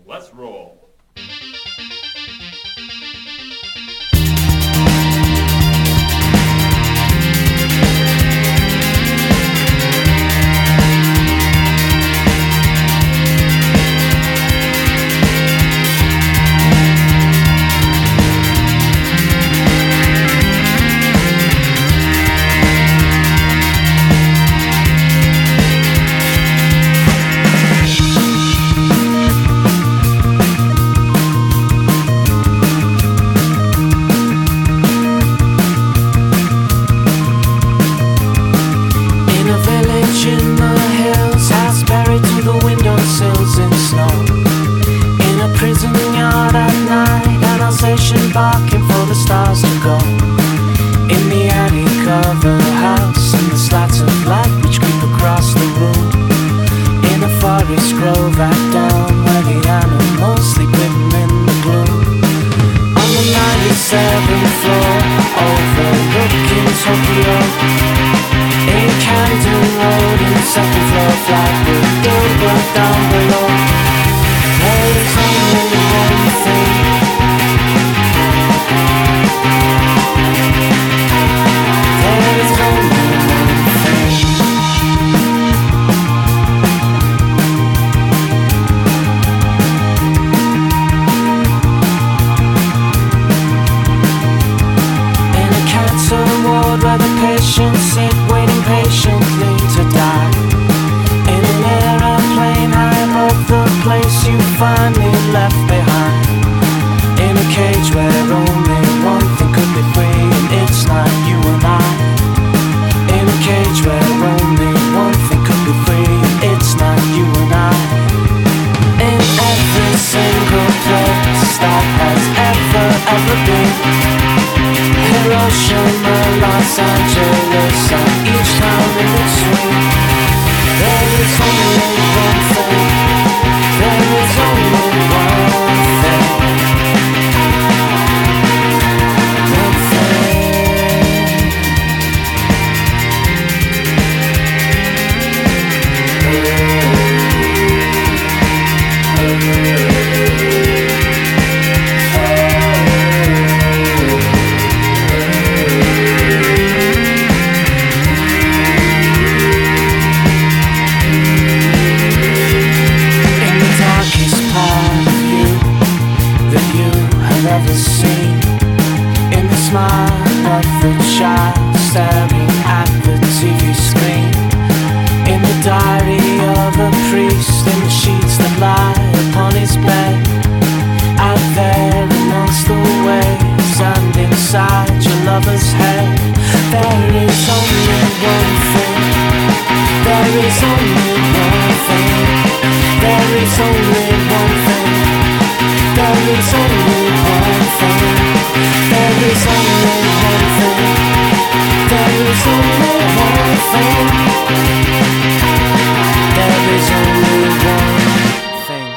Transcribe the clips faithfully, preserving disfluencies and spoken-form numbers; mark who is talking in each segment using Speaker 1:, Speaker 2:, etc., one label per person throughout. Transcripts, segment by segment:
Speaker 1: Let's roll.
Speaker 2: Barking for the stars to go in the attic of a house, and the slats of light which creep across the room. In a forest grove right down where the animals sleep hidden in the gloom. On the ninety-seventh floor, overlooking Tokyo, in Camden Road, in the second floor flat with Gilbert down below. There is only one thing. Where the patients sit waiting patiently to die. In an aeroplane high above the place you finally left behind. In a cage where only one thing could be free, and it's not you and I. In a cage where only one thing could be free, and it's not you and I. In every single place that has ever, ever been. Hiroshima, Los Angeles, and each town in between. There is only one thing. There is only one thing. One thing. Ever seen in the smile of the child staring at the T V screen, in the diary of a priest, in the sheets that lie upon his bed, out there amongst the waves and inside your lover's head. There is only one thing. There is only one thing. There is only one thing. There is only one thing. There is only one thing. There is only one thing. There is only one thing.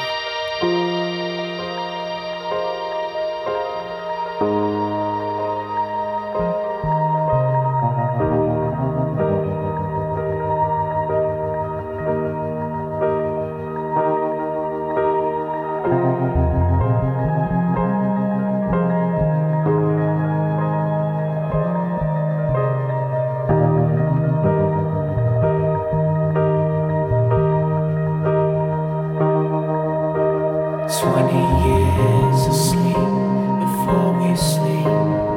Speaker 2: Twenty years asleep before we sleep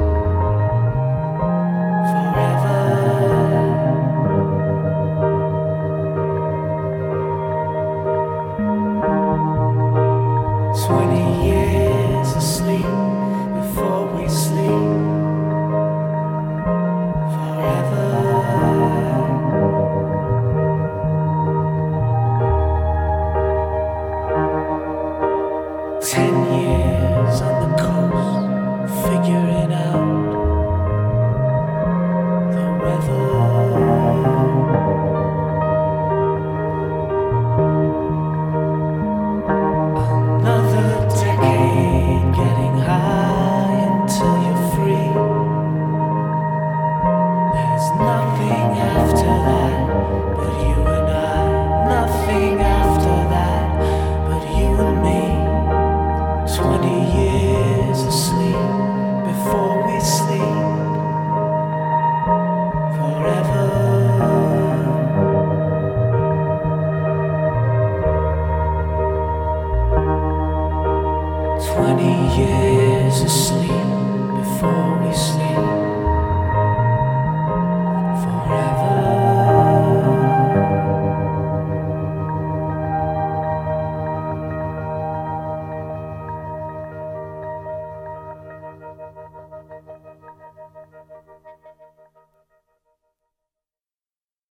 Speaker 2: forever. Twenty years asleep before we sleep forever. Ten